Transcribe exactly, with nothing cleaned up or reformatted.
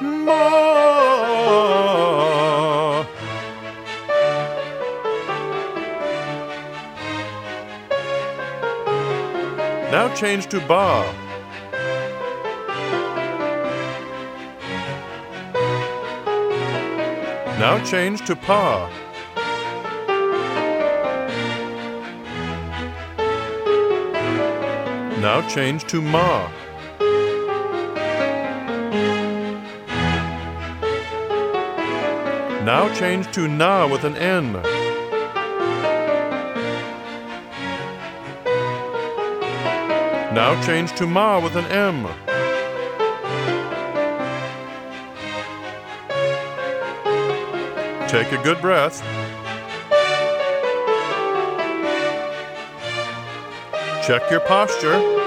Ma. Now change to ba. Now change to pa. Now change to ma. Now change to na with an N. Now change to ma with an M. Take a good breath. Check your posture.